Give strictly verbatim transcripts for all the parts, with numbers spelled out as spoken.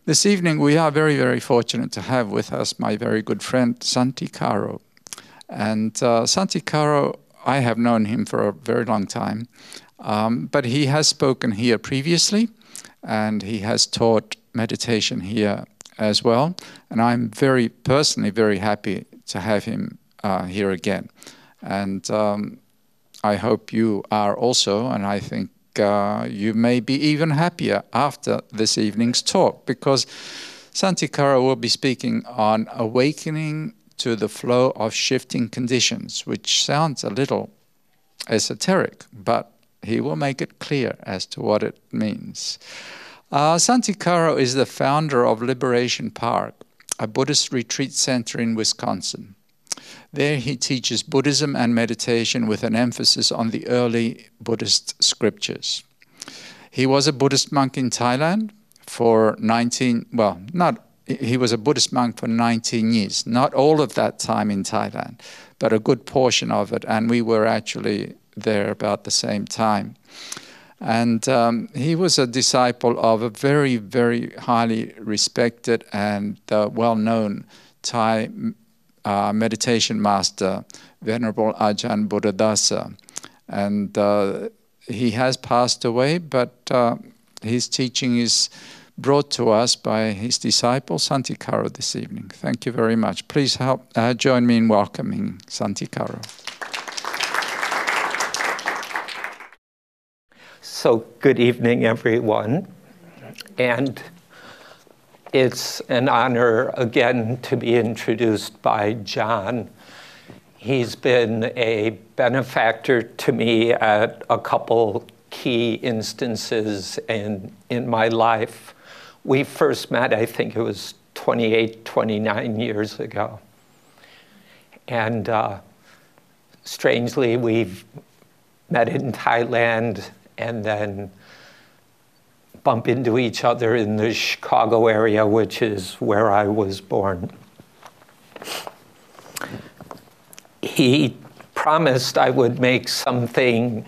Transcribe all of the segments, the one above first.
This evening we are very, very fortunate to have with us my very good friend Santi Caro. And uh, Santi Caro, I have known him for a very long time, um, but he has spoken here previously, and he has taught meditation here as well. And I'm very personally very happy to have him uh, here again. And um, I hope you are also, and I think uh, you may be even happier after this evening's talk, because Santi Caro will be speaking on awakening to the flow of shifting conditions, which sounds a little esoteric, but he will make it clear as to what it means. Uh, Santi Caro is the founder of Liberation Park, a Buddhist retreat center in Wisconsin. There he teaches Buddhism and meditation with an emphasis on the early Buddhist scriptures. He was a Buddhist monk in Thailand for nineteen, well, not, he was a Buddhist monk for nineteen years. Not all of that time in Thailand, but a good portion of it, and we were actually there about the same time. And um, he was a disciple of a very, very highly respected and uh, well-known Thai uh, meditation master, Venerable Ajahn Buddhadasa. And uh, he has passed away, but uh, his teaching is brought to us by his disciple, Santi Caro, this evening. Thank you very much. Please help uh, join me in welcoming Santi Caro. So, good evening, everyone. And it's an honor again to be introduced by John. He's been a benefactor to me at a couple key instances in, in my life. We first met, I think it was twenty-eight, twenty-nine years ago. And uh, strangely, we've met in Thailand and then bump into each other in the Chicago area, which is where I was born. He promised I would make something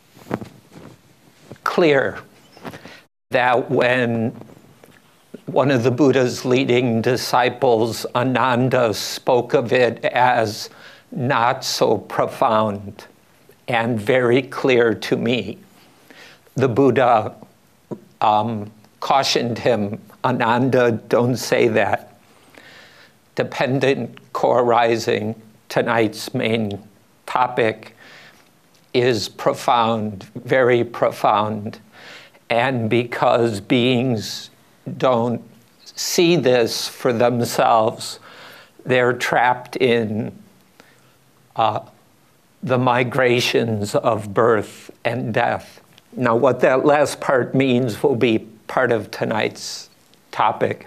clear, that when one of the Buddha's leading disciples, Ananda, spoke of it as not so profound and very clear to me, the Buddha um, cautioned him, Ananda, don't say that. Dependent co-arising, tonight's main topic, is profound, very profound. And because beings don't see this for themselves, they're trapped in uh, the migrations of birth and death. Now, what that last part means will be part of tonight's topic.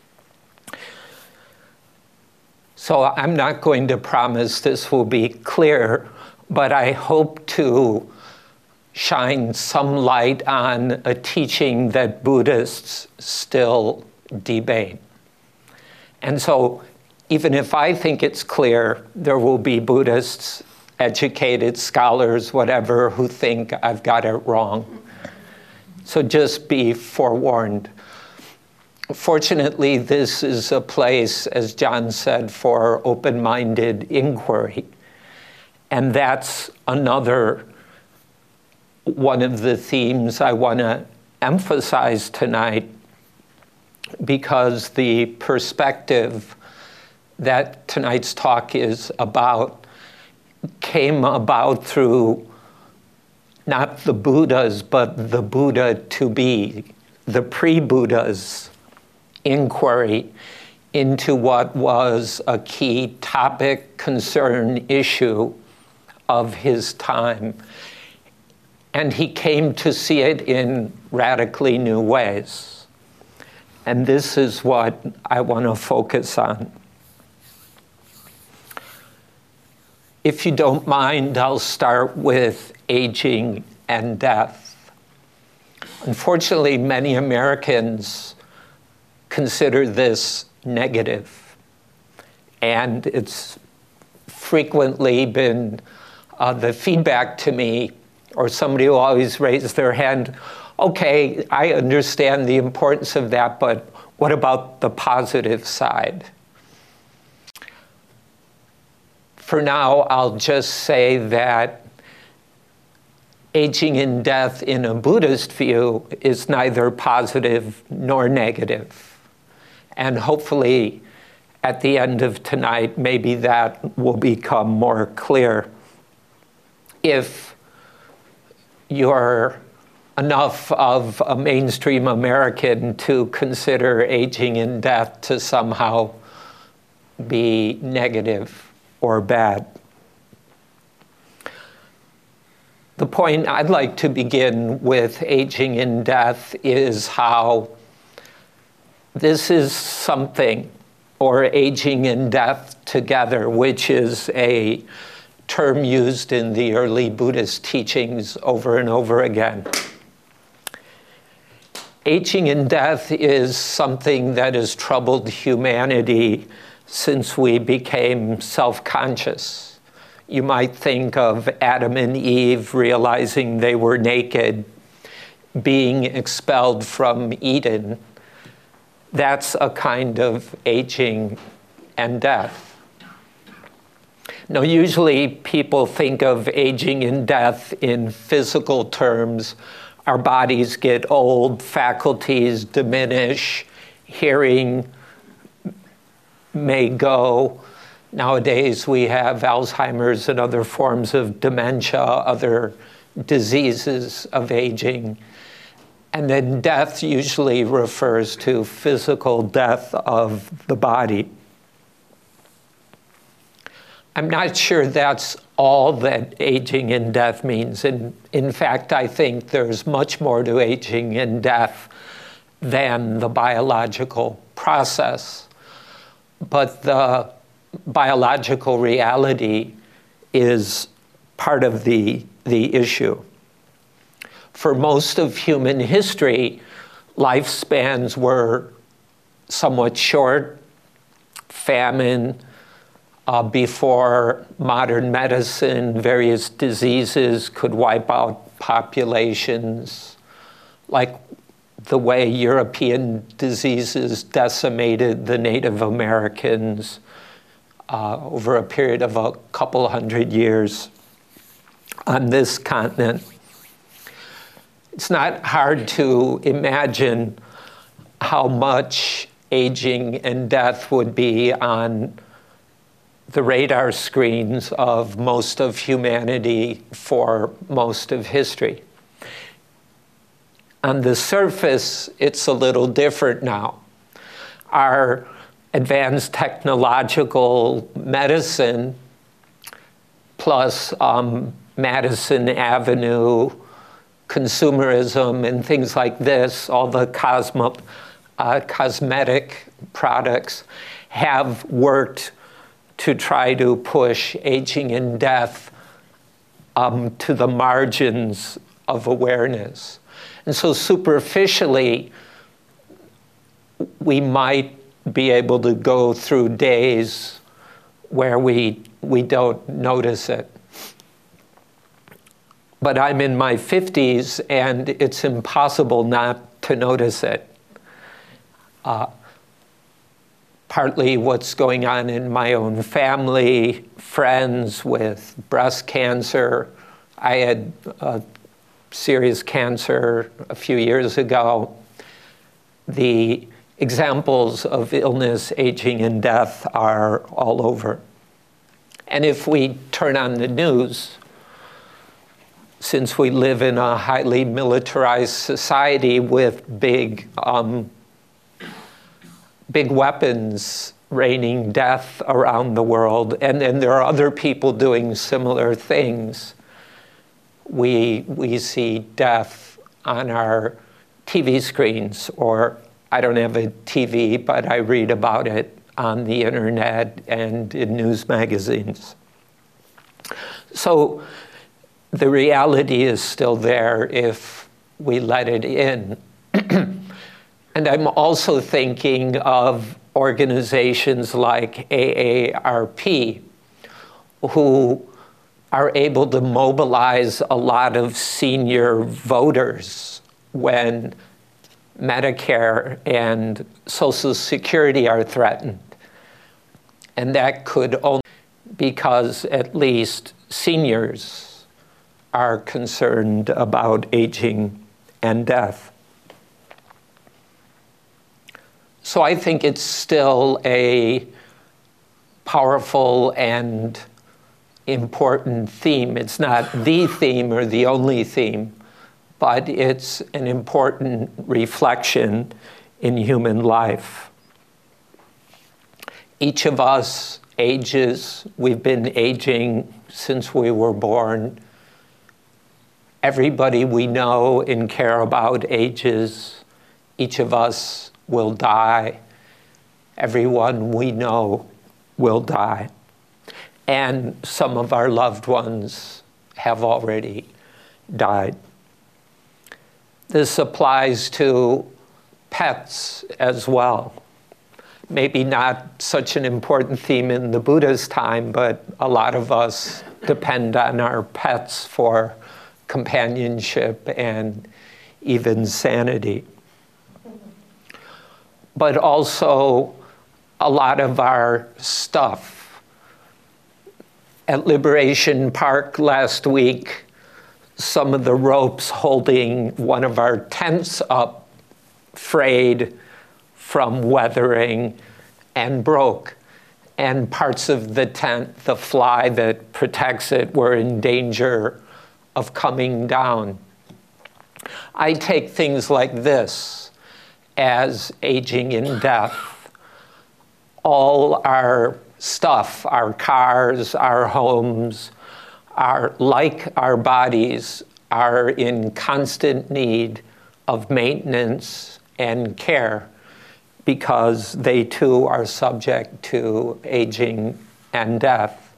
So I'm not going to promise this will be clear, but I hope to shine some light on a teaching that Buddhists still debate. And so even if I think it's clear, there will be Buddhists, educated scholars, whatever, who think I've got it wrong. So just be forewarned. Fortunately, this is a place, as John said, for open-minded inquiry. And that's another one of the themes I want to emphasize tonight, because the perspective that tonight's talk is about came about through not the Buddhas, but the Buddha to be, the pre-Buddha's inquiry into what was a key topic, concern, issue of his time. And he came to see it in radically new ways. And this is what I want to focus on. If you don't mind, I'll start with aging and death. Unfortunately, many Americans consider this negative. And it's frequently been uh, the feedback to me, or somebody who always raised their hand, okay, I understand the importance of that, but what about the positive side? For now, I'll just say that aging in death in a Buddhist view is neither positive nor negative. And hopefully, at the end of tonight, maybe that will become more clear. If you're enough of a mainstream American to consider aging in death to somehow be negative or bad. The point I'd like to begin with aging in death is how this is something, or aging in death together, which is a term used in the early Buddhist teachings over and over again. Aging in death is something that has troubled humanity since we became self-conscious. You might think of Adam and Eve realizing they were naked, being expelled from Eden. That's a kind of aging and death. Now, usually people think of aging and death in physical terms. Our bodies get old, faculties diminish, hearing may go. Nowadays, we have Alzheimer's and other forms of dementia, other diseases of aging. And then death usually refers to physical death of the body. I'm not sure that's all that aging in death means. And in fact, I think there's much more to aging in death than the biological process. But the biological reality is part of the, the issue. For most of human history, lifespans were somewhat short. Famine, uh, before modern medicine, various diseases could wipe out populations, like the way European diseases decimated the Native Americans uh, over a period of a couple hundred years on this continent. It's not hard to imagine how much aging and death would be on the radar screens of most of humanity for most of history. On the surface, it's a little different now. Our advanced technological medicine, plus um, Madison Avenue, consumerism, and things like this, all the cosmo, uh, cosmetic products, have worked to try to push aging and death um, to the margins of awareness. And so superficially, we might be able to go through days where we, we don't notice it. But I'm in my fifties, and it's impossible not to notice it. Uh, partly what's going on in my own family, friends with breast cancer. I had uh, serious cancer a few years ago. The examples of illness, aging, and death are all over. And if we turn on the news, since we live in a highly militarized society with big, um, big weapons raining death around the world, and then there are other people doing similar things, we, we see death on our T V screens, or I don't have a T V, but I read about it on the internet and in news magazines. So the reality is still there if we let it in. And I'm also thinking of organizations like A A R P, who are able to mobilize a lot of senior voters when Medicare and Social Security are threatened. And that could only because at least seniors are concerned about aging and death. So I think it's still a powerful and important theme. It's not the theme or the only theme, but it's an important reflection in human life. Each of us ages. We've been aging since we were born. Everybody we know and care about ages. Each of us will die. Everyone we know will die. And some of our loved ones have already died. This applies to pets as well. Maybe not such an important theme in the Buddha's time, but a lot of us depend on our pets for companionship and even sanity. But also a lot of our stuff. At Liberation Park last week, some of the ropes holding one of our tents up frayed from weathering and broke. And parts of the tent, the fly that protects it, were in danger of coming down. I take things like this as aging in death. All our stuff, our cars, our homes, are like our bodies, are in constant need of maintenance and care, because they too are subject to aging and death.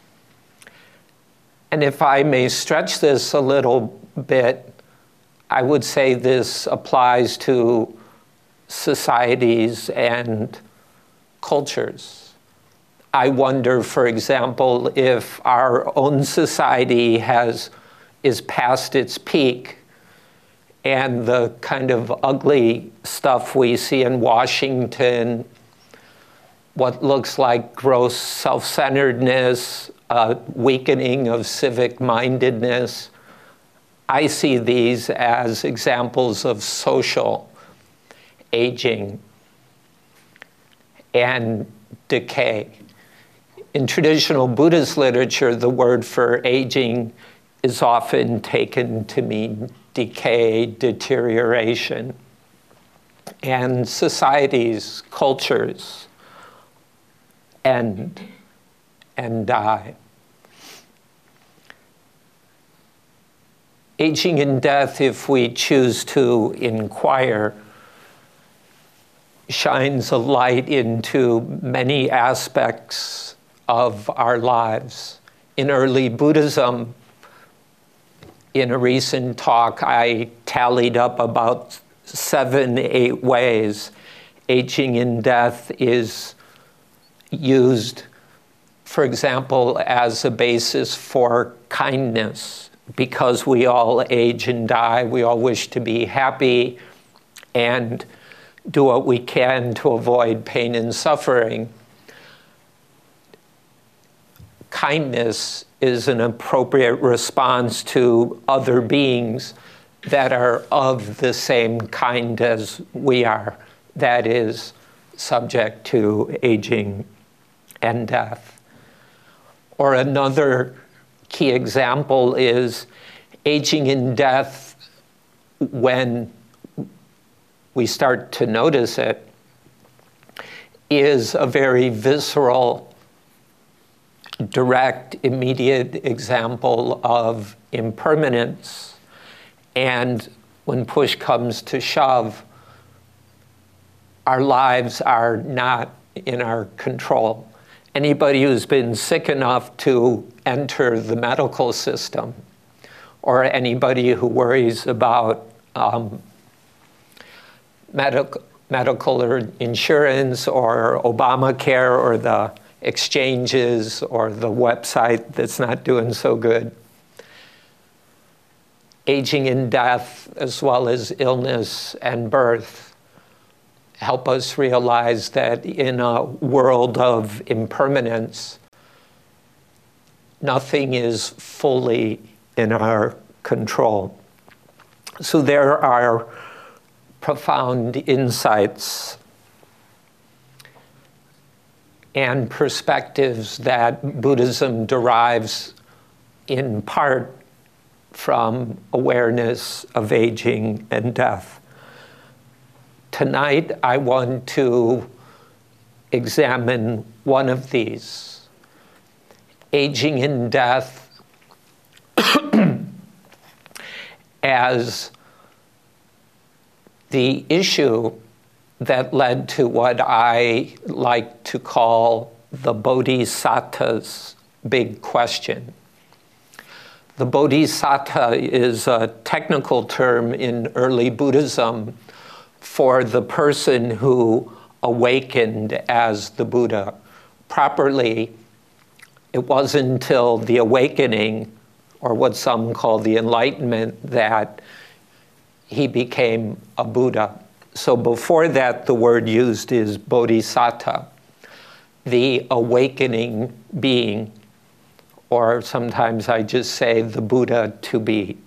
And if I may stretch this a little bit, I would say this applies to societies and cultures. I wonder, for example, if our own society has is past its peak, and the kind of ugly stuff we see in Washington, what looks like gross self-centeredness, a weakening of civic mindedness, I see these as examples of social aging and decay. In traditional Buddhist literature, the word for aging is often taken to mean decay, deterioration. And societies, cultures, end and die. Aging and death, if we choose to inquire, shines a light into many aspects of our lives. In early Buddhism, in a recent talk, I tallied up about seven, eight ways aging and death is used, for example, as a basis for kindness. Because we all age and die, we all wish to be happy and do what we can to avoid pain and suffering. Kindness is an appropriate response to other beings that are of the same kind as we are, that is, subject to aging and death. Or another key example is aging and death, when we start to notice it, is a very visceral, direct, immediate example of impermanence. And when push comes to shove, our lives are not in our control. Anybody who's been sick enough to enter the medical system, or anybody who worries about um, medical, medical or insurance or Obamacare or the exchanges or the website that's not doing so good, aging and death, as well as illness and birth, help us realize that in a world of impermanence, nothing is fully in our control. So there are profound insights and perspectives that Buddhism derives in part from awareness of aging and death. Tonight, I want to examine one of these. Aging and death as the issue that led to what I like to call the Bodhisattva's big question. The Bodhisattva is a technical term in early Buddhism for the person who awakened as the Buddha. Properly, it wasn't until the awakening, or what some call the enlightenment, that he became a Buddha. So before that, the word used is Bodhisattva, the awakening being, or sometimes I just say the Buddha to be.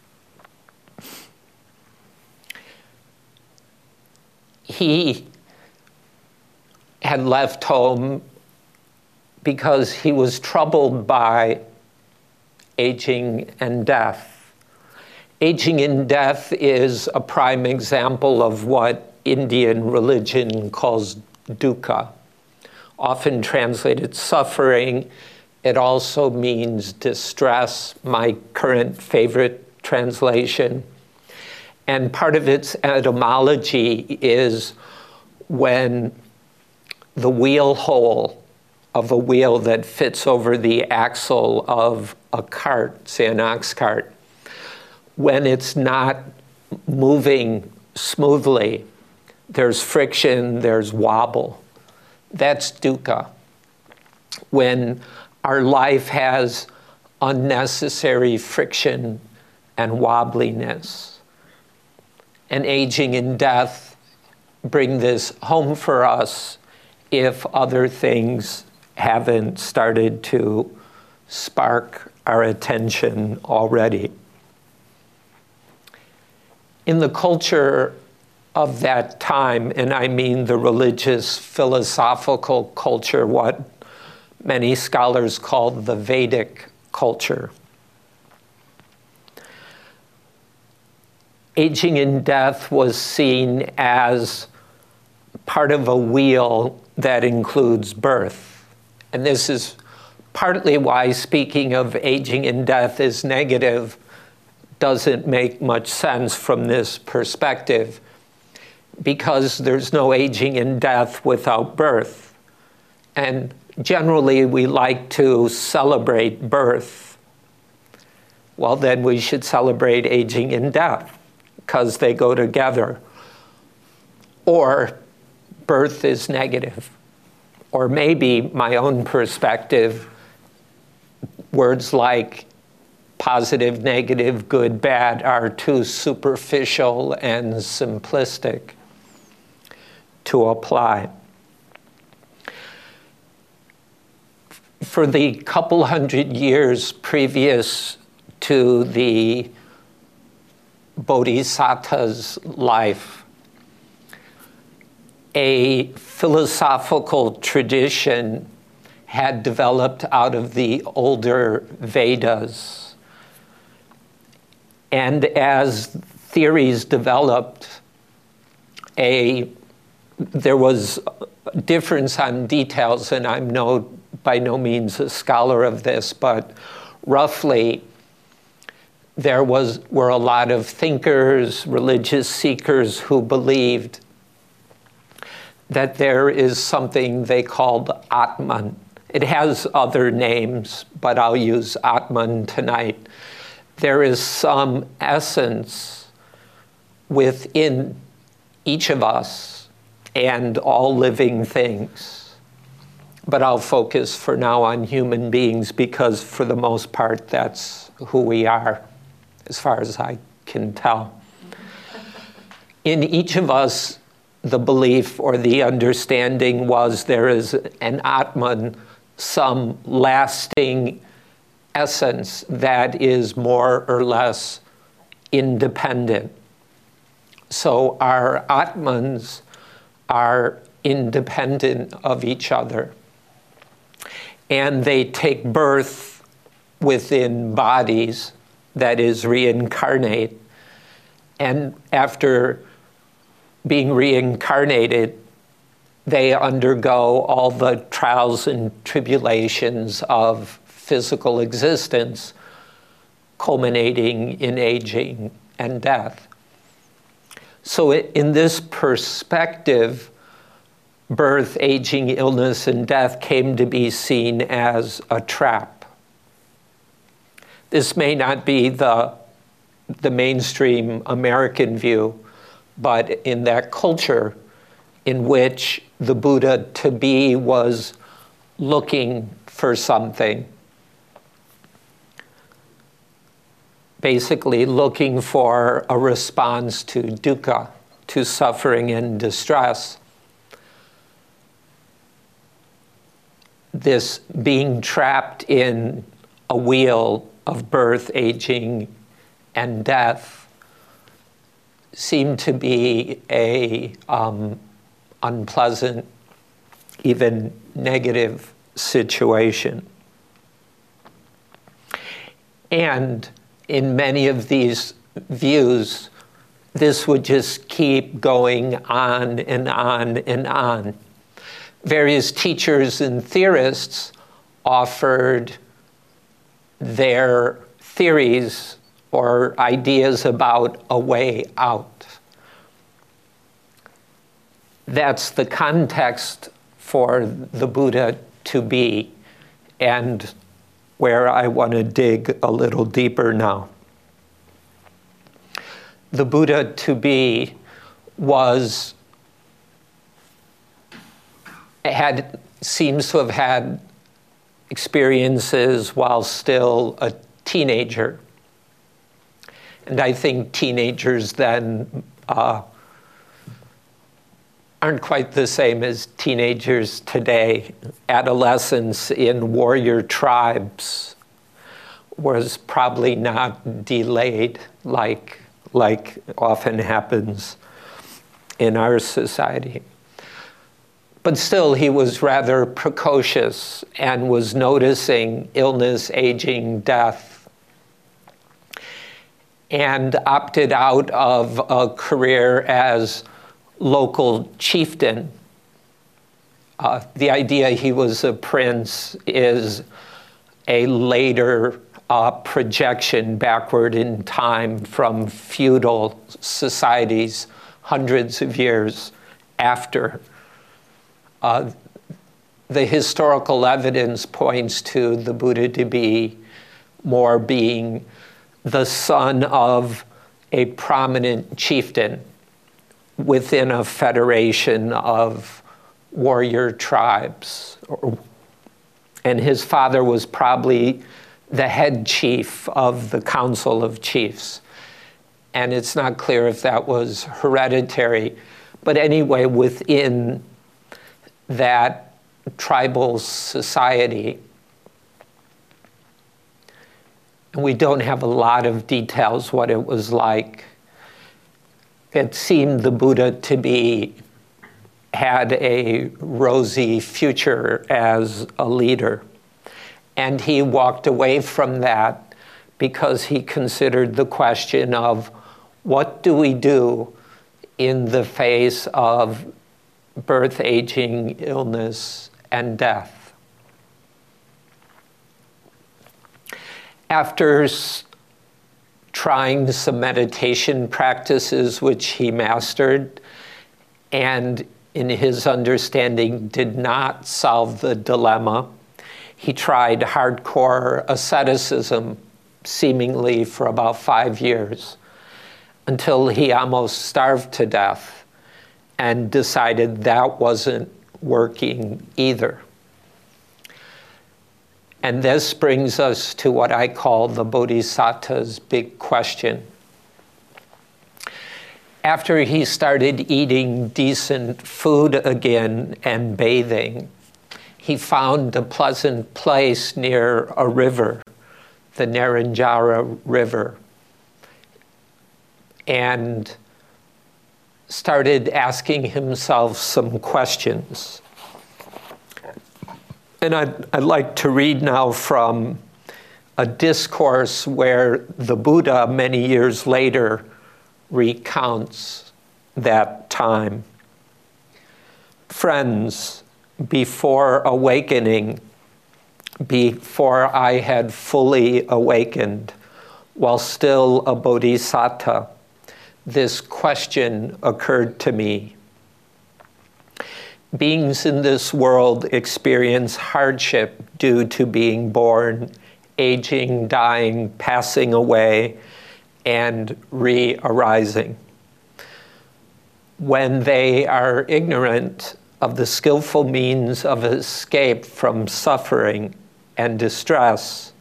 He had left home because he was troubled by aging and death. Aging and death is a prime example of what Indian religion calls dukkha, often translated suffering. It also means distress, my current favorite translation. And part of its etymology is when the wheel hole of a wheel that fits over the axle of a cart, say an ox cart, when it's not moving smoothly, there's friction, there's wobble. That's dukkha. When our life has unnecessary friction and wobbliness. And aging and death bring this home for us if other things haven't started to spark our attention already. In the culture of that time, and I mean the religious philosophical culture, what many scholars call the Vedic culture, aging and death was seen as part of a wheel that includes birth. And this is partly why speaking of aging and death is negative doesn't make much sense from this perspective, because there's no aging and death without birth. And generally, we like to celebrate birth. Well, then we should celebrate aging and death, because they go together. Or birth is negative. Or maybe my own perspective, words like positive, negative, good, bad are too superficial and simplistic to apply. For the couple hundred years previous to the Bodhisattva's life, a philosophical tradition had developed out of the older Vedas. And as theories developed, a, there was a difference on details, and I'm no, by no means a scholar of this, but roughly there was, were a lot of thinkers, religious seekers who believed that there is something they called Atman. It has other names, but I'll use Atman tonight. There is some essence within each of us and all living things. But I'll focus for now on human beings because for the most part, that's who we are. as far as I can tell. In each of us, the belief or the understanding was there is an Atman, some lasting essence that is more or less independent. So our Atmans are independent of each other. And they take birth within bodies, that is, reincarnate. And after being reincarnated, they undergo all the trials and tribulations of physical existence, culminating in aging and death. So in this perspective, birth, aging, illness, and death came to be seen as a trap. This may not be the, the mainstream American view, but in that culture in which the Buddha to be was looking for something, basically looking for a response to dukkha, to suffering and distress. This being trapped in a wheel of birth, aging, and death seemed to be a um, unpleasant, even negative situation. And in many of these views, this would just keep going on and on and on. Various teachers and theorists offered their theories or ideas about a way out. That's the context for the Buddha to be, and where I want to dig a little deeper now. The Buddha to be was, had, seems to have had experiences while still a teenager. And I think teenagers then uh, aren't quite the same as teenagers today. Adolescence in warrior tribes was probably not delayed like, like often happens in our society. But still, he was rather precocious and was noticing illness, aging, death, and opted out of a career as local chieftain. Uh, the idea he was a prince is a later uh, projection backward in time from feudal societies hundreds of years after. Uh, the historical evidence points to the Buddha to be more being the son of a prominent chieftain within a federation of warrior tribes. And his father was probably the head chief of the Council of Chiefs. And it's not clear if that was hereditary, but anyway, within that tribal society, we don't have a lot of details what it was like. It seemed the Buddha to be, had a rosy future as a leader. And he walked away from that because he considered the question of what do we do in the face of birth, aging, illness, and death. After trying some meditation practices, which he mastered, and in his understanding did not solve the dilemma, he tried hardcore asceticism, seemingly for about five years, until he almost starved to death and decided that wasn't working either. And this brings us to what I call the Bodhisattva's big question. After he started eating decent food again and bathing, he found a pleasant place near a river, the Neranjara River, and started asking himself some questions. And I'd, I'd like to read now from a discourse where the Buddha, many years later, recounts that time. Friends, before awakening, before I had fully awakened, while still a bodhisattva, this question occurred to me. Beings in this world experience hardship due to being born, aging, dying, passing away, and re-arising. When they are ignorant of the skillful means of escape from suffering and distress,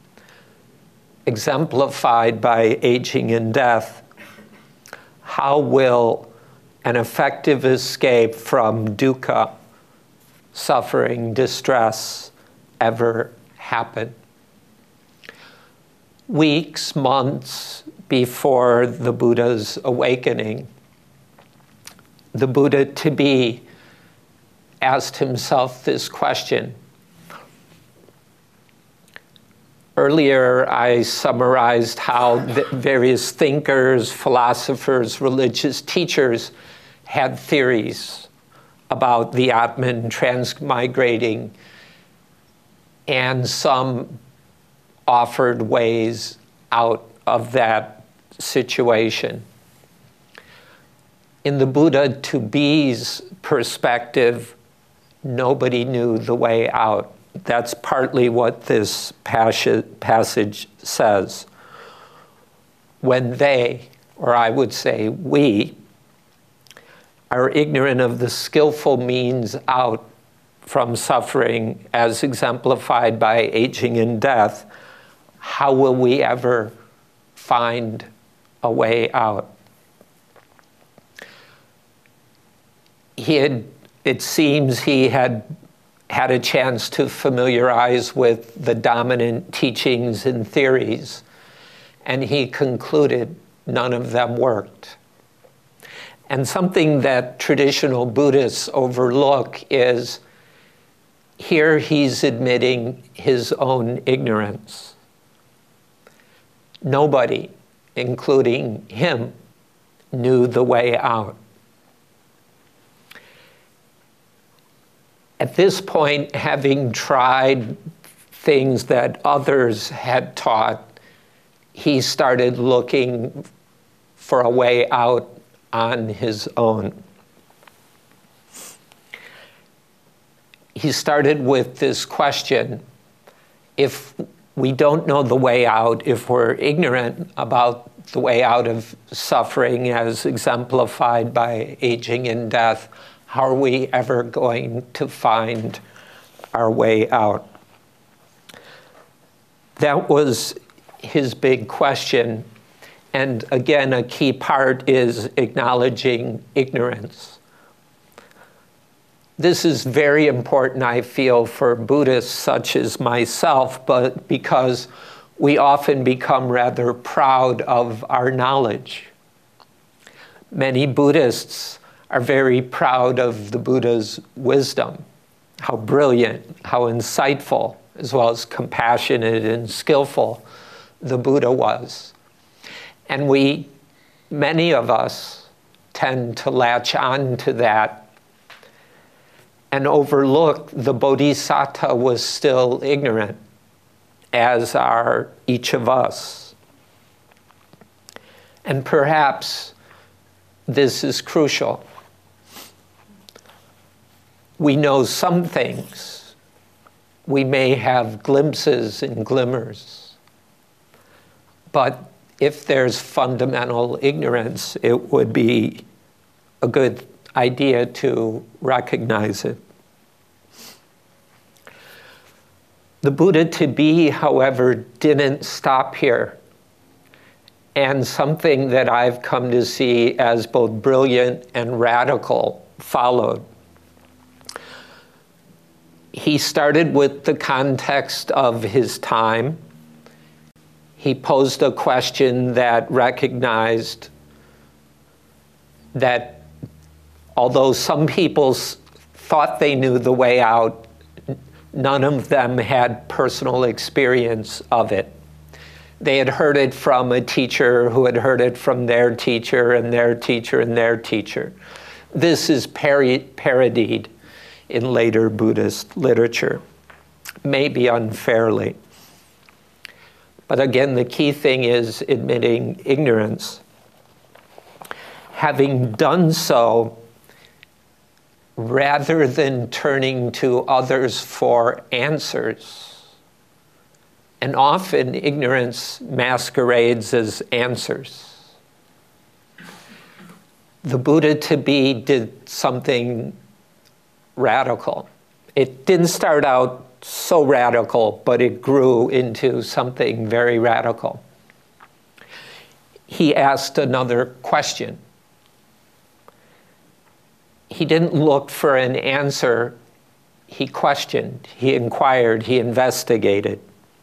exemplified by aging and death, how will an effective escape from dukkha, suffering, distress, ever happen? Weeks, months before the Buddha's awakening, the Buddha to be asked himself this question. Earlier, I summarized how the various thinkers, philosophers, religious teachers had theories about the Atman transmigrating, and some offered ways out of that situation. In the Buddha to be's perspective, nobody knew the way out. That's partly what this passage says. When they, or I would say we, are ignorant of the skillful means out from suffering as exemplified by aging and death, how will we ever find a way out? He had, it seems he had had a chance to familiarize with the dominant teachings and theories, and he concluded none of them worked. And something that traditional Buddhists overlook is here he's admitting his own ignorance. Nobody, including him, knew the way out. At this point, having tried things that others had taught, he started looking for a way out on his own. He started with this question: if we don't know the way out, if we're ignorant about the way out of suffering as exemplified by aging and death, how are we ever going to find our way out? That was his big question. And again, a key part is acknowledging ignorance. This is very important, I feel, for Buddhists such as myself, but because we often become rather proud of our knowledge. Many Buddhists are very proud of the Buddha's wisdom, how brilliant, how insightful, as well as compassionate and skillful the Buddha was. And we, many of us, tend to latch on to that and overlook the Bodhisattva was still ignorant, as are each of us. And perhaps this is crucial. We know some things. We may have glimpses and glimmers. But if there's fundamental ignorance, it would be a good idea to recognize it. The Buddha to be, however, didn't stop here. And something that I've come to see as both brilliant and radical followed. He started with the context of his time. He posed a question that recognized that although some people thought they knew the way out, none of them had personal experience of it. They had heard it from a teacher who had heard it from their teacher and their teacher and their teacher. This is pari- parodied in later Buddhist literature, maybe unfairly. But again, the key thing is admitting ignorance. Having done so, rather than turning to others for answers, and often ignorance masquerades as answers, the Buddha to be did something radical. It didn't start out so radical, but it grew into something very radical. He asked another question. He didn't look for an answer. He questioned, he inquired, he investigated.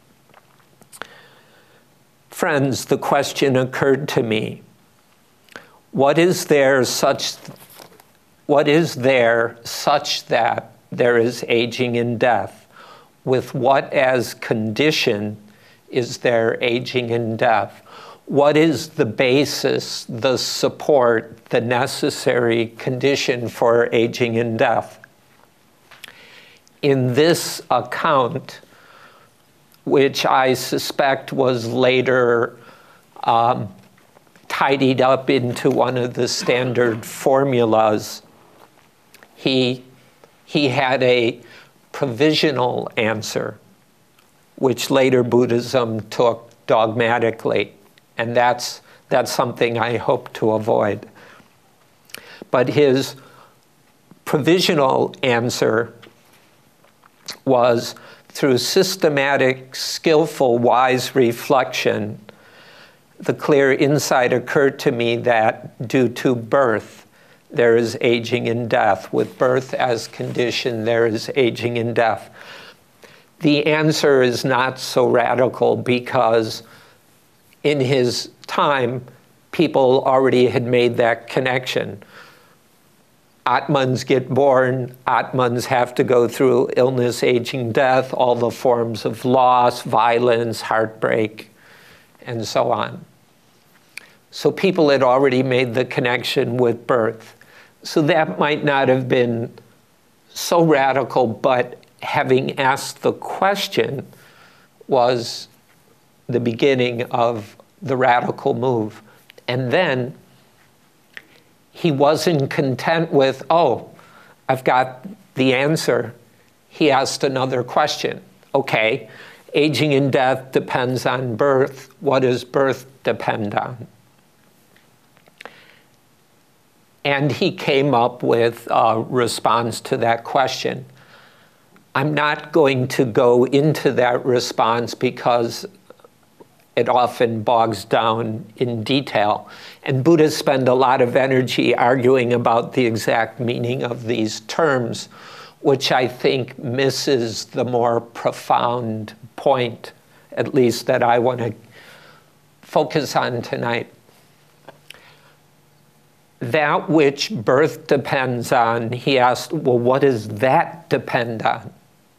Friends, the question occurred to me, what is there such, what is there such that there is aging and death? With what as condition is there aging and death? What is the basis, the support, the necessary condition for aging and death? In this account, which I suspect was later um, tidied up into one of the standard formulas, he, he had a provisional answer, which later Buddhism took dogmatically. And that's, that's something I hope to avoid. But his provisional answer was, through systematic, skillful, wise reflection, the clear insight occurred to me that due to birth, there is aging and death. With birth as condition, there is aging and death. The answer is not so radical because in his time, people already had made that connection. Atmans get born, Atmans have to go through illness, aging, death, all the forms of loss, violence, heartbreak, and so on. So people had already made the connection with birth. So that might not have been so radical, but having asked the question was the beginning of the radical move. And then he wasn't content with, oh, I've got the answer. He asked another question. Okay, aging and death depends on birth. What does birth depend on? And he came up with a response to that question. I'm not going to go into that response because it often bogs down in detail. And Buddhists spend a lot of energy arguing about the exact meaning of these terms, which I think misses the more profound point, at least that I want to focus on tonight. That which birth depends on, he asked, well, what does that depend on?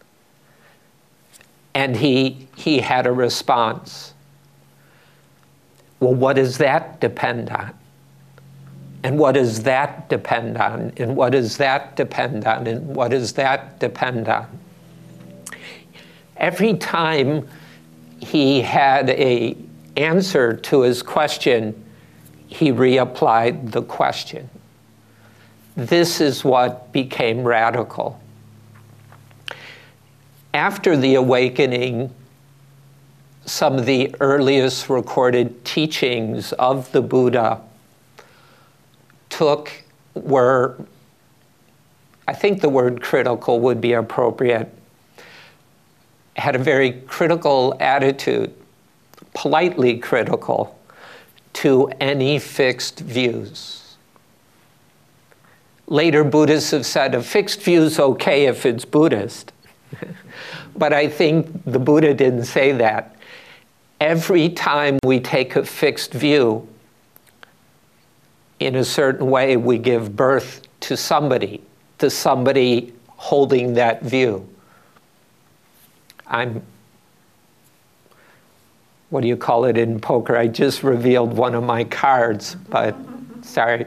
And he, he had a response. Well, what does that depend on? And what does that depend on? And what does that depend on? And what does that depend on? Every time he had an answer to his question, he reapplied the question. This is what became radical. After the awakening, some of the earliest recorded teachings of the Buddha took, were, I think the word critical would be appropriate, had a very critical attitude, politely critical, to any fixed views. Later Buddhists have said a fixed view is okay if it's Buddhist. But I think the Buddha didn't say that. Every time we take a fixed view, in a certain way, we give birth to somebody, to somebody holding that view. I'm, what do you call it in poker? I just revealed one of my cards, but sorry.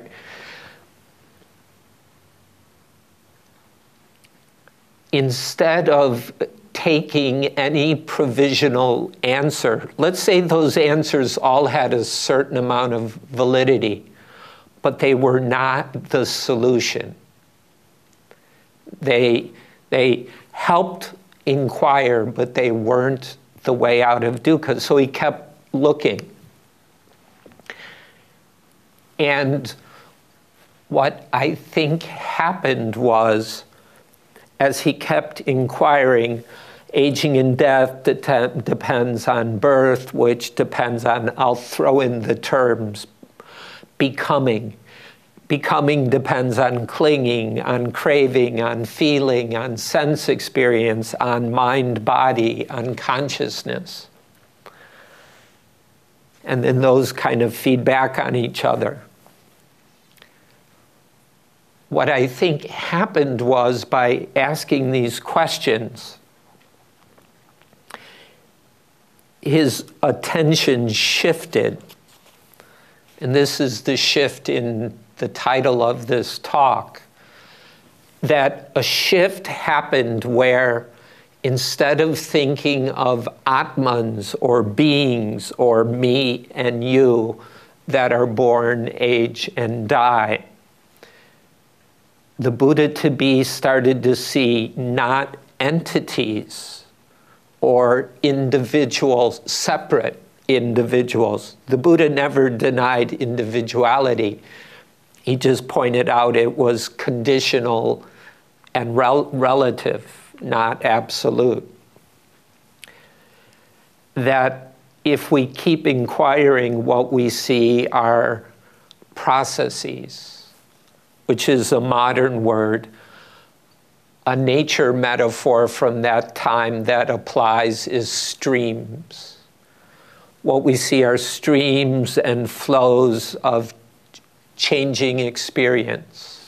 Instead of taking any provisional answer, let's say those answers all had a certain amount of validity, but they were not the solution. They, they helped inquire, but they weren't the way out of dukkha. So he kept looking. And what I think happened was, as he kept inquiring, aging and death det- depends on birth, which depends on, I'll throw in the terms, becoming. Becoming depends on clinging, on craving, on feeling, on sense experience, on mind, body, on consciousness. And then those kind of feed back on each other. What I think happened was, by asking these questions, his attention shifted. And this is the shift in the title of this talk, that a shift happened where, instead of thinking of Atmans or beings or me and you that are born, age, and die, the Buddha-to-be started to see not entities or individuals, separate individuals. The Buddha never denied individuality. He just pointed out it was conditional and rel- relative, not absolute. That if we keep inquiring, what we see are processes, which is a modern word. A nature metaphor from that time that applies is streams. What we see are streams and flows of changing experience.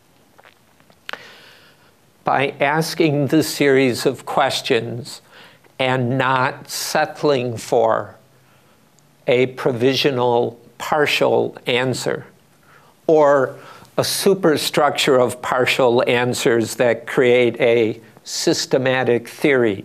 By asking the series of questions and not settling for a provisional, partial answer, or a superstructure of partial answers that create a systematic theory,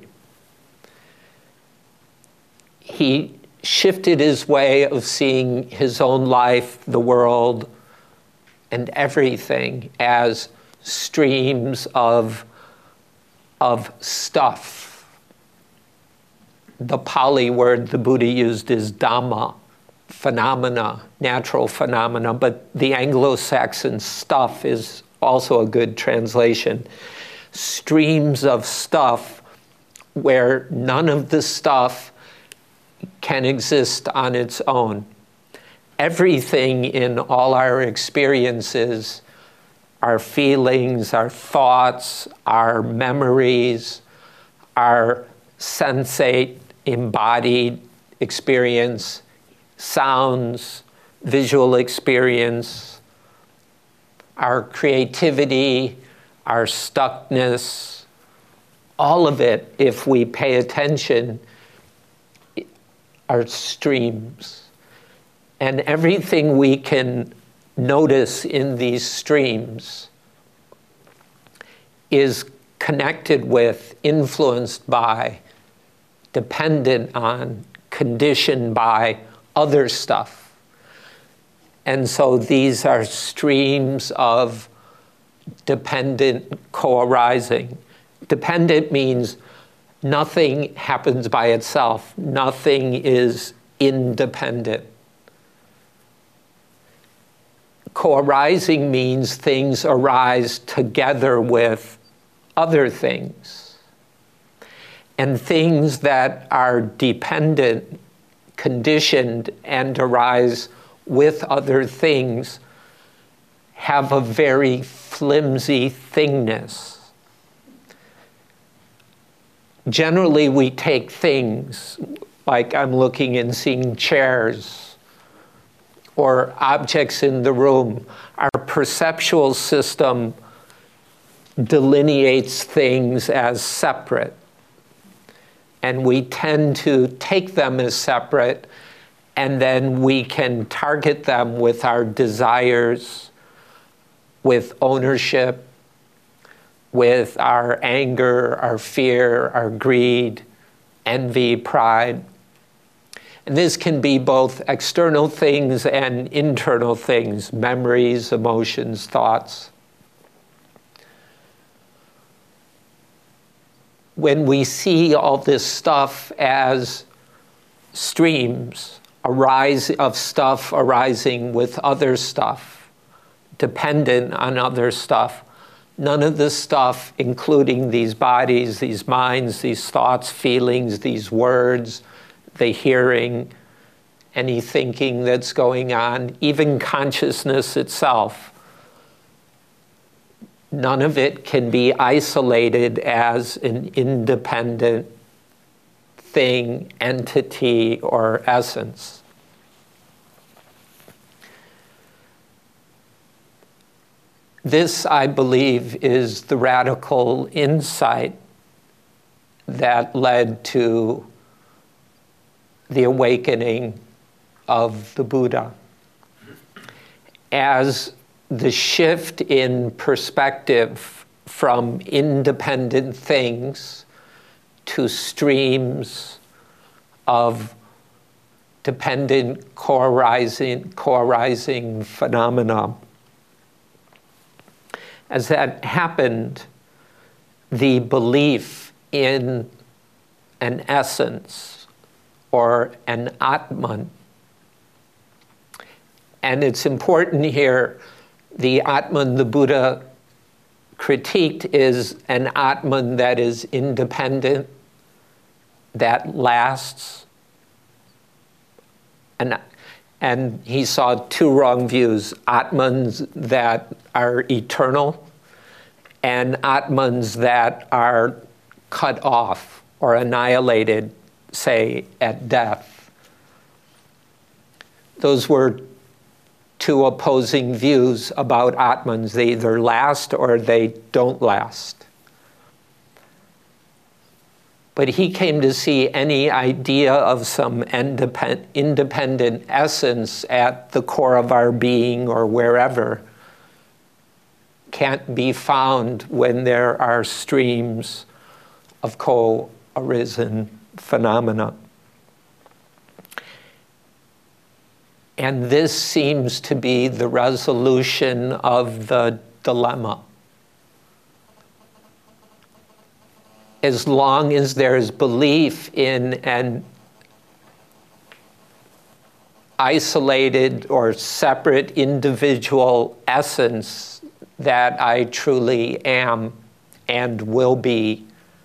he shifted his way of seeing his own life, the world, and everything as streams of, of stuff. The Pali word the Buddha used is Dhamma, phenomena, natural phenomena, but the Anglo-Saxon stuff is also a good translation. Streams of stuff where none of the stuff can exist on its own. Everything in all our experiences, our feelings, our thoughts, our memories, our sensate, embodied experience, sounds, visual experience, our creativity, our stuckness, all of it, if we pay attention, are streams. And everything we can notice in these streams is connected with, influenced by, dependent on, conditioned by other stuff. And so these are streams of dependent co-arising. Dependent means nothing happens by itself. Nothing is independent. Co-arising means things arise together with other things. And things that are dependent, conditioned, and arise with other things have a very flimsy thingness. Generally, we take things, like I'm looking and seeing chairs or objects in the room. Our perceptual system delineates things as separate. And we tend to take them as separate, and then we can target them with our desires, with ownership, with our anger, our fear, our greed, envy, pride. And this can be both external things and internal things, memories, emotions, thoughts. When we see all this stuff as streams arise of stuff arising with other stuff, dependent on other stuff, none of this stuff, including these bodies, these minds, these thoughts, feelings, these words, the hearing, any thinking that's going on, even consciousness itself, none of it can be isolated as an independent thing, entity, or essence. This, I believe, is the radical insight that led to the awakening of the Buddha. As the shift in perspective from independent things to streams of dependent co-arising, co-arising phenomena. As that happened, the belief in an essence or an Atman, and it's important here, the Atman the Buddha critiqued is an Atman that is independent, that lasts. And, and he saw two wrong views, Atmans that are eternal and Atmans that are cut off or annihilated, say, at death. Those were two opposing views about Atmans. They either last or they don't last. But he came to see any idea of some independent, independent essence at the core of our being or wherever can't be found when there are streams of co-arisen phenomena. And this seems to be the resolution of the dilemma. As long as there is belief in an isolated or separate individual essence that I truly am and will be,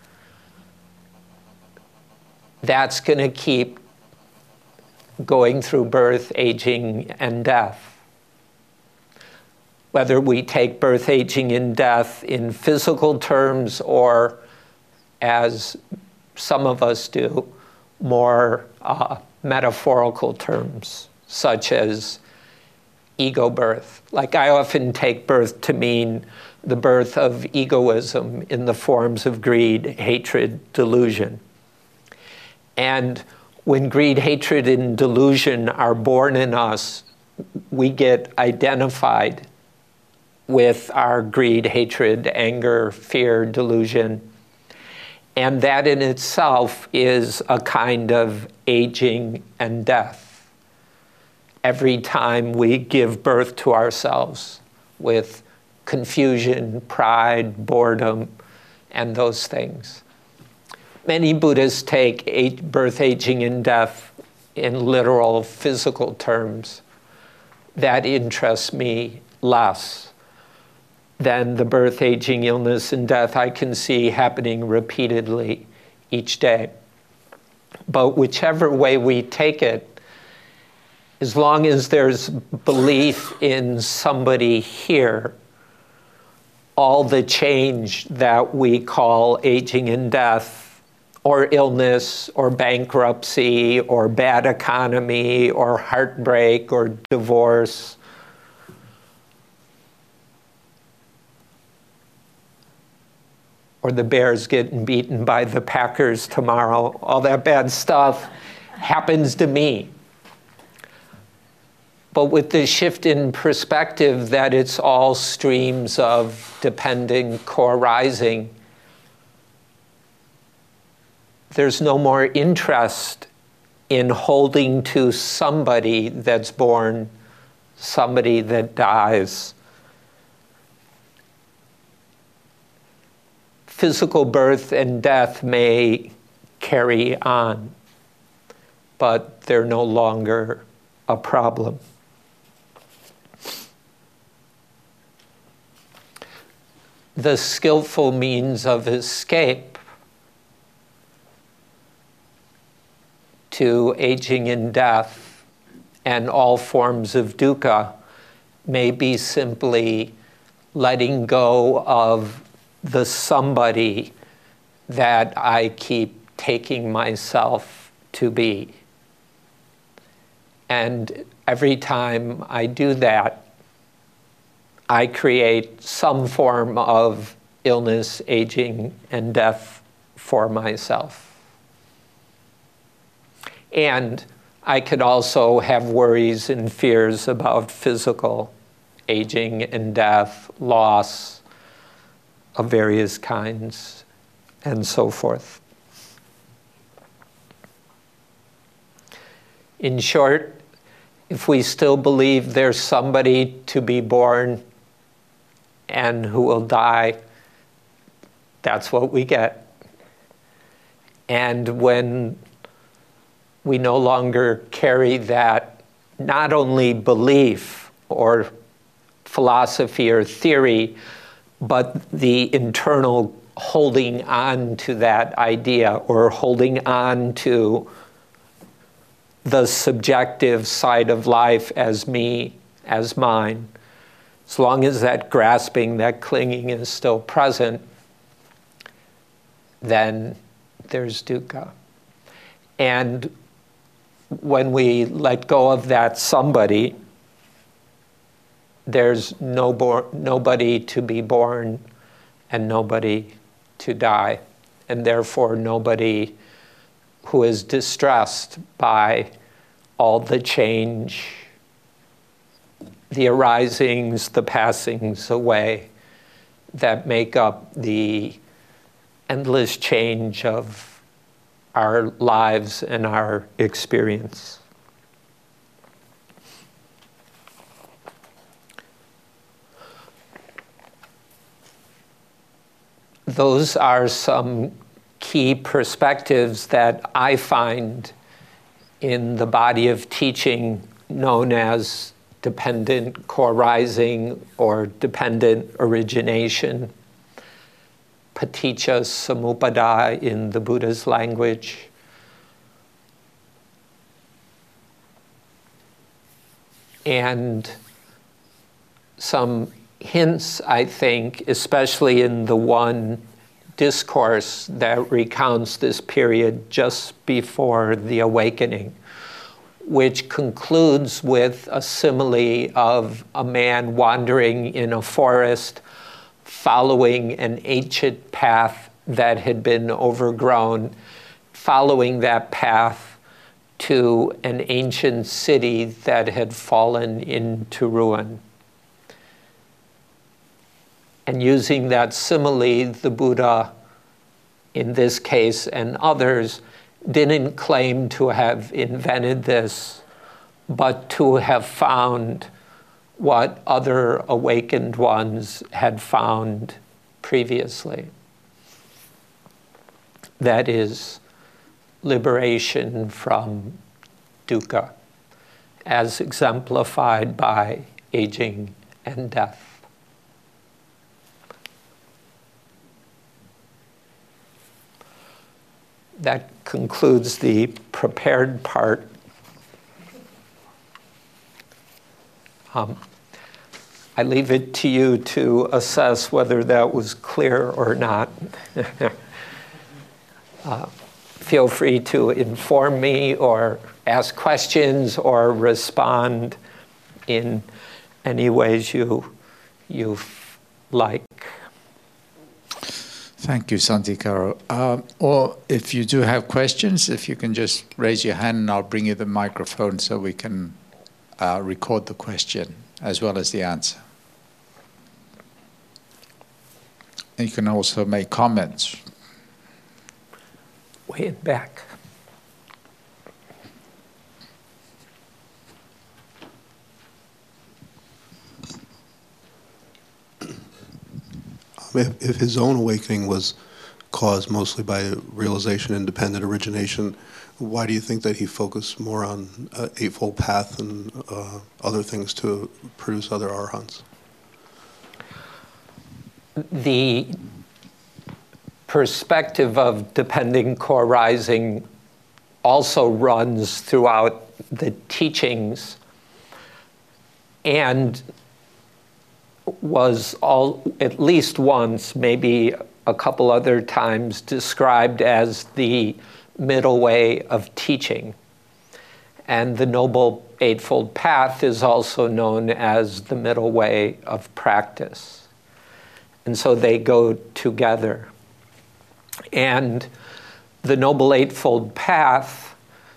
that's going to keep going through birth, aging, and death. Whether we take birth, aging, and death in physical terms or, as some of us do, more uh, metaphorical terms, such as ego birth. Like I often take birth to mean the birth of egoism in the forms of greed, hatred, delusion. And when greed, hatred, and delusion are born in us, we get identified with our greed, hatred, anger, fear, delusion. And that in itself is a kind of aging and death. Every time we give birth to ourselves with confusion, pride, boredom, and those things. Many Buddhists take age, birth, aging, and death in literal physical terms. That interests me less than the birth, aging, illness, and death I can see happening repeatedly each day. But whichever way we take it, as long as there's belief in somebody here, all the change that we call aging and death, or illness, or bankruptcy, or bad economy, or heartbreak, or divorce, or the Bears getting beaten by the Packers tomorrow, all that bad stuff happens to me. But with the shift in perspective that it's all streams of depending co-arising, there's no more interest in holding to somebody that's born, somebody that dies. Physical birth and death may carry on, but they're no longer a problem. The skillful means of escape to aging and death and all forms of dukkha may be simply letting go of the somebody that I keep taking myself to be. And every time I do that, I create some form of illness, aging, and death for myself. And I could also have worries and fears about physical aging and death, loss of various kinds, and so forth. In short, if we still believe there's somebody to be born and who will die, that's what we get. And when we no longer carry that, not only belief or philosophy or theory, but the internal holding on to that idea or holding on to the subjective side of life as me, as mine, as long as that grasping, that clinging is still present, then there's dukkha. And when we let go of that somebody, there's no bor- nobody to be born and nobody to die, and therefore nobody who is distressed by all the change, the arisings, the passings away that make up the endless change of our lives and our experience. Those are some key perspectives that I find in the body of teaching known as dependent co-arising or dependent origination, paticca samuppada in the Buddha's language. And some hints, I think, especially in the one discourse that recounts this period just before the awakening, which concludes with a simile of a man wandering in a forest, following an ancient path that had been overgrown, following that path to an ancient city that had fallen into ruin. And using that simile, the Buddha, in this case and others, didn't claim to have invented this, but to have found what other awakened ones had found previously. That is liberation from dukkha, as exemplified by aging and death. that concludes the prepared part. Um, I leave it to you to assess whether that was clear or not. uh, feel free to inform me or ask questions or respond in any ways you, you like. Thank you, Santikaro. Um, or if you do have questions, if you can just raise your hand and I'll bring you the microphone so we can uh, record the question as well as the answer. And you can also make comments. Way in back. If, if his own awakening was caused mostly by realization, independent origination, why do you think that he focused more on uh, Eightfold Path and uh, other things to produce other arhants? The perspective of dependent co-arising also runs throughout the teachings and was all, at least once, maybe a couple other times, described as the middle way of teaching. And the Noble Eightfold Path is also known as the middle way of practice. And so they go together. And the Noble Eightfold Path,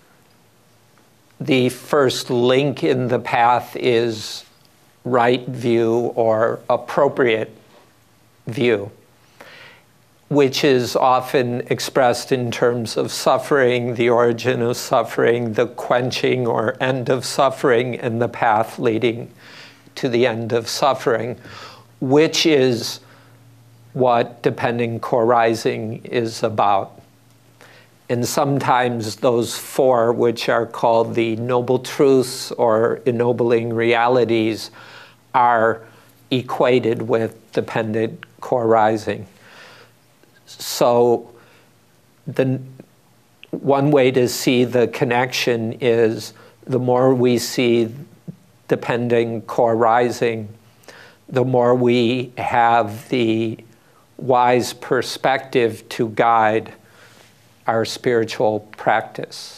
the first link in the path is right view or appropriate view, which is often expressed in terms of suffering, the origin of suffering, the quenching or end of suffering, and the path leading to the end of suffering, which is what dependent co-arising is about. And sometimes those four, which are called the noble truths or ennobling realities, are equated with dependent co-arising. So the one way to see the connection is the more we see dependent co-arising, the more we have the wise perspective to guide our spiritual practice.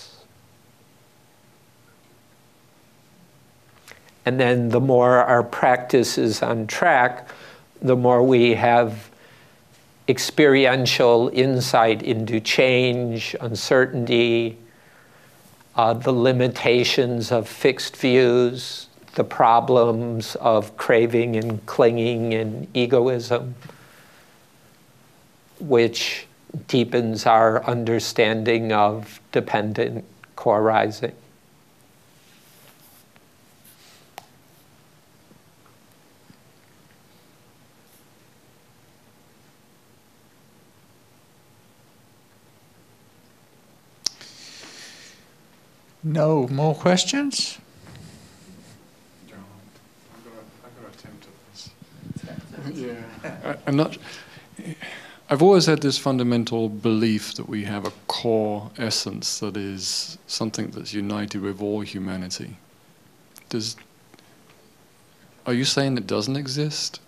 And then the more our practice is on track, the more we have experiential insight into change, uncertainty, uh, the limitations of fixed views, the problems of craving and clinging and egoism, which deepens our understanding of dependent co-arising. No more questions? I'm going to attempt at this. Yeah, I, I'm not. I've always had this fundamental belief that we have a core essence that is something that's united with all humanity. Does, are you saying it doesn't exist?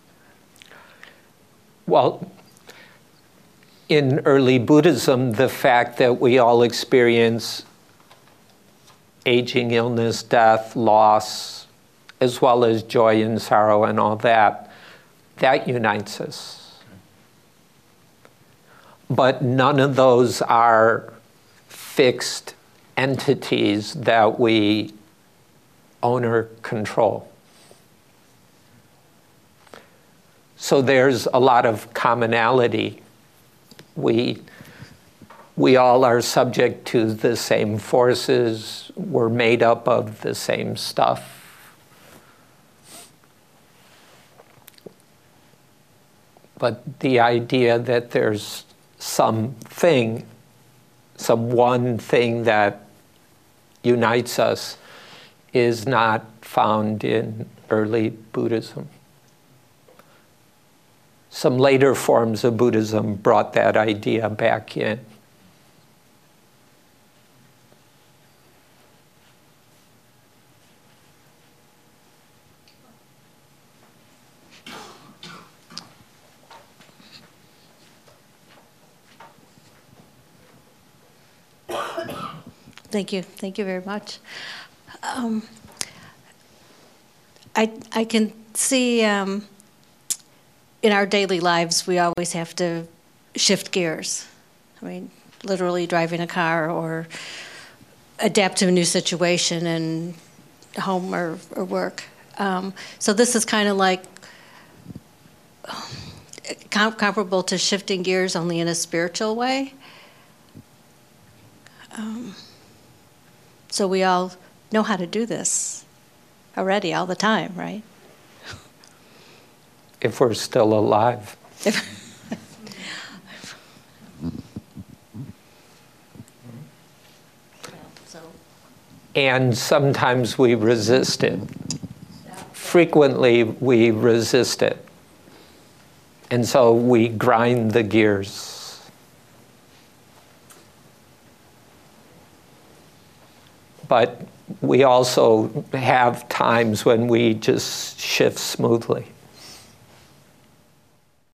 Well, in early Buddhism, the fact that we all experience aging, illness, death, loss, as well as joy and sorrow and all that, that unites us. But none of those are fixed entities that we own or control. So there's a lot of commonality. We, we all are subject to the same forces. We're made up of the same stuff. But the idea that there's something, some one thing that unites us is not found in early Buddhism. Some later forms of Buddhism brought that idea back in. Thank you. Thank you very much. Um, I, I can see um, in our daily lives, we always have to shift gears. I mean, literally driving a car or adapt to a new situation in home or, or work. Um, so this is kind of like com comparable to shifting gears, only in a spiritual way. Um, so we all know how to do this already, all the time, right? If we're still alive. And sometimes we resist it. Frequently we resist it. And so we grind the gears. But we also have times when we just shift smoothly.